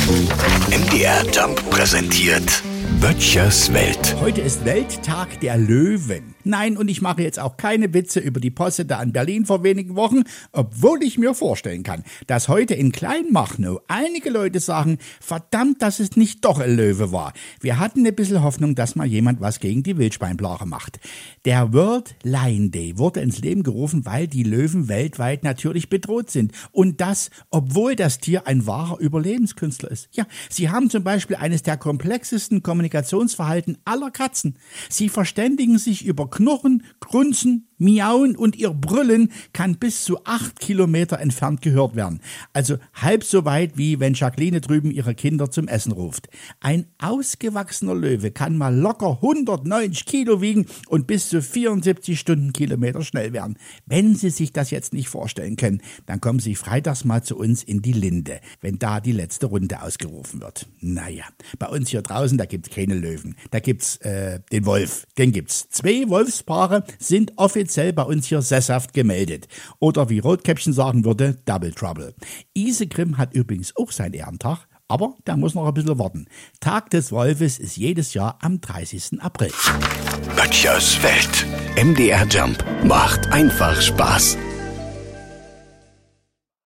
MDR Jump präsentiert Böttchers Welt. Heute ist Welttag der Löwen. Nein, und ich mache jetzt auch keine Witze über die Posse da in Berlin vor wenigen Wochen, obwohl ich mir vorstellen kann, dass heute in Kleinmachnow einige Leute sagen, verdammt, dass es nicht doch ein Löwe war. Wir hatten ein bisschen Hoffnung, dass mal jemand was gegen die Wildschweinplage macht. Der World Lion Day wurde ins Leben gerufen, weil die Löwen weltweit natürlich bedroht sind. Und das, obwohl das Tier ein wahrer Überlebenskünstler ist. Ja, sie haben zum Beispiel eines der komplexesten Kommunikationsverhalten aller Katzen. Sie verständigen sich über Knurren, Grunzen, Miauen und ihr Brüllen kann bis zu 8 Kilometer entfernt gehört werden. Also halb so weit, wie wenn Jacqueline drüben ihre Kinder zum Essen ruft. Ein ausgewachsener Löwe kann mal locker 190 Kilo wiegen und bis zu 74 Stundenkilometer schnell werden. Wenn Sie sich das jetzt nicht vorstellen können, dann kommen Sie freitags mal zu uns in die Linde, wenn da die letzte Runde ausgerufen wird. Naja, bei uns hier draußen, da gibt's keine Löwen. Da gibt's den Wolf, den gibt's. 2 Wolfspaare sind offiziell bei uns hier sesshaft gemeldet. Oder wie Rotkäppchen sagen würde, Double Trouble. Isegrim hat übrigens auch seinen Ehrentag, aber der muss noch ein bisschen warten. Tag des Wolfes ist jedes Jahr am 30. April. Böttchers Welt. MDR Jump macht einfach Spaß.